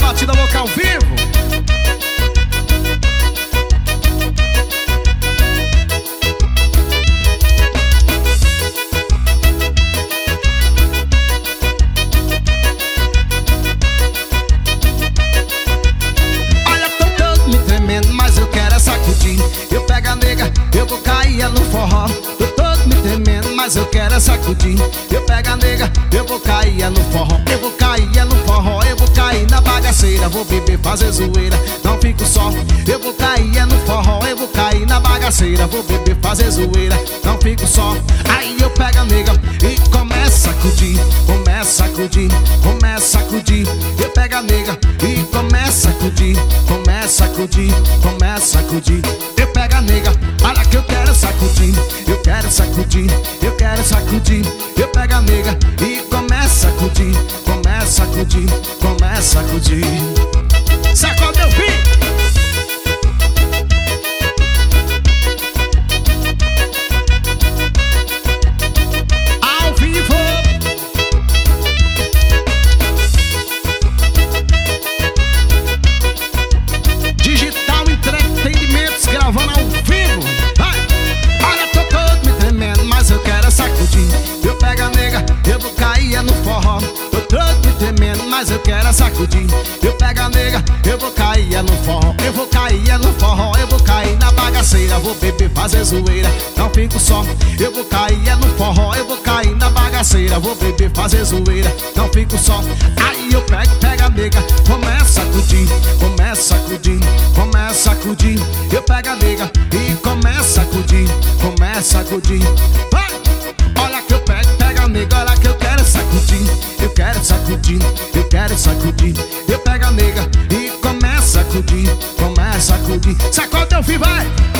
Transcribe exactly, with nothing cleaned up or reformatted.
batida louca ao vivo. Olha, tô todo me tremendo, mas eu quero é sacudir. Eu pego a nega, eu vou cair é no forró. Tô todo me tremendo, mas eu quero é sacudir. Eu pego a nega, eu vou cair é no forró. Eu vou cair é no forró, eu vou cair na bagaceira. Vou beber, fazer zoeira, não fico só. Eu vou cair é no forró, eu vou cair na bagaceira. Vou beber, fazer zoeira, não fico só. Aí eu pego a nega e começa a sacudir. Começa a sacudir, começa a sacudir. Eu pego a nega e começa a sacudir. Começa a sacudir, começa a sacudir. Eu pego a nega, olha que eu quero sacudir. Eu quero sacudir, eu quero sacudir. Eu pego a nega e começa a sacudir. Começa a sacudir, começa a sacudir. Sacode meu filho. Ao vivo. Digital Entretenimentos gravando ao vivo. Vai. Olha, tô todo me tremendo, mas eu quero sacudir. Eu pego a nega, eu vou cair é no forró. Tô todo me tremendo, mas eu quero sacudir. Eu pego a nega, eu vou cair é no forró. Eu vou cair é no forró, eu vou cair na bagaceira. Vou beber, fazer zoeira, não fico só. Eu vou cair é no forró, eu vou cair na bagaceira. Vou beber, fazer zoeira, não fico só. Aí eu pego, pego a nega, começa a sacudir. Começa a sacudir, começa a sacudir. Eu pego a nega e começa a sacudir. Começa a sacudir. Vai! Olha que eu pego, pego a nega, olha que eu quero sacudir. Eu quero sacudir, eu quero sacudir. Eu pego a nega e começa a sacudir. Começa a sacudir. Sacode meu filho, vai.